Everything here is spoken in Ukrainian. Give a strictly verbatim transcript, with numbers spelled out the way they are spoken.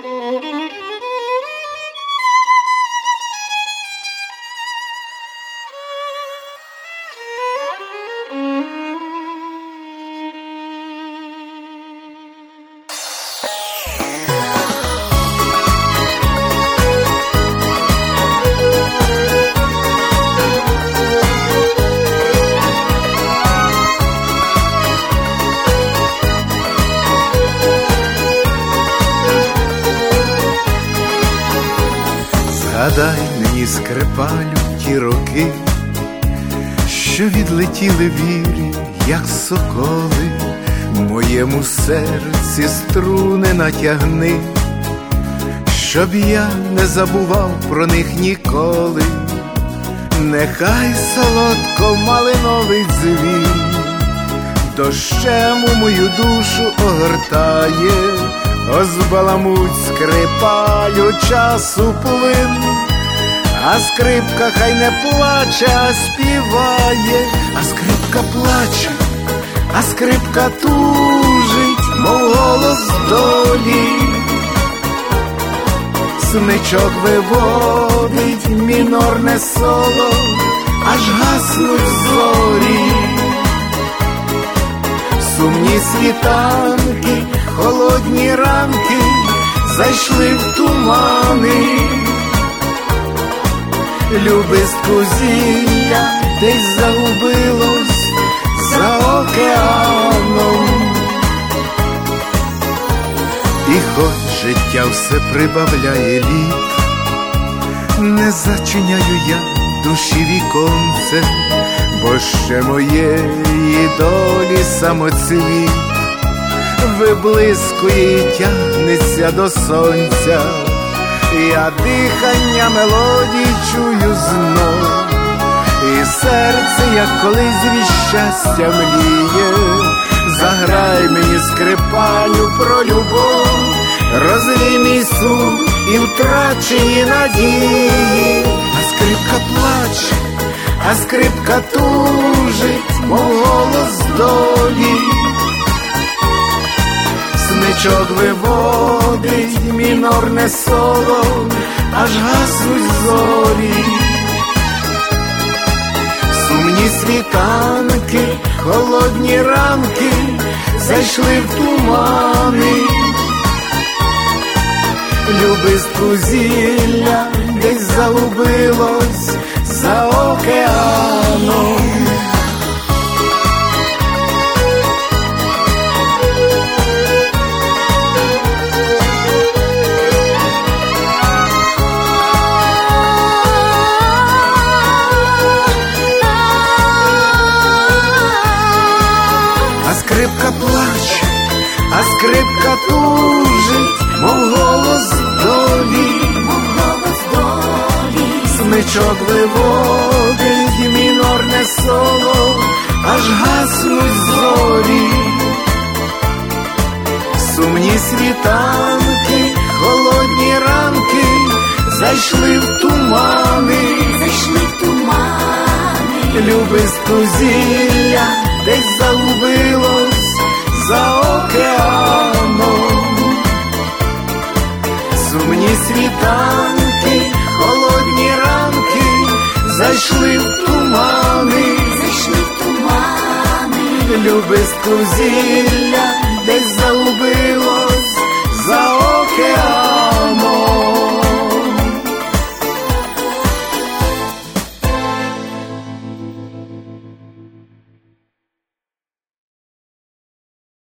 Згадай мені, скрипалю, ті роки, що відлетіли вірі, як соколи, моєму серці струни натягни, щоб я не забував про них ніколи. Нехай солодко малиновий дзвін дощем у мою душу огортає, озбаламуть скрипалю часу плин, а скрипка хай не плаче, а співає. А скрипка плаче, а скрипка тужить, мов голос долі. Смичок виводить мінорне соло, аж гаснуть зорі. Сумні світанки, холодні ранки зайшли в тумани. Любистку зілля десь загубилось за океаном. І хоч життя все прибавляє літ, не зачиняю я душі віконце, бо ще моєї долі самоцвіт виблискує і тягнеться до сонця. Я дихання мелодій чую знов, і серце, як колись від щастя мліє. Заграй мені, скрипалю, про любов, розлій мій сум і втрачені надії. А скрипка плаче, а скрипка тужить, мов голос долі. Смичок виводить мінорне соло, аж гаснуть зорі. Сумні світанки, холодні ранки зайшли в тумани. Любистку зілля десь загубилось за океаном. А скрипка плаче, а скрипка тужить, мов голос долі, мов голос долі. Смичок виводить мінорне соло, аж гаснуть зорі. Сумні світанки, холодні ранки зайшли в тумани, зайшли в тумани. Любистку зілля десь загубилось за океаном. Сумні світанки, холодні ранки зайшли в тумани, зайшли в тумани. Любистку зілля десь загубилось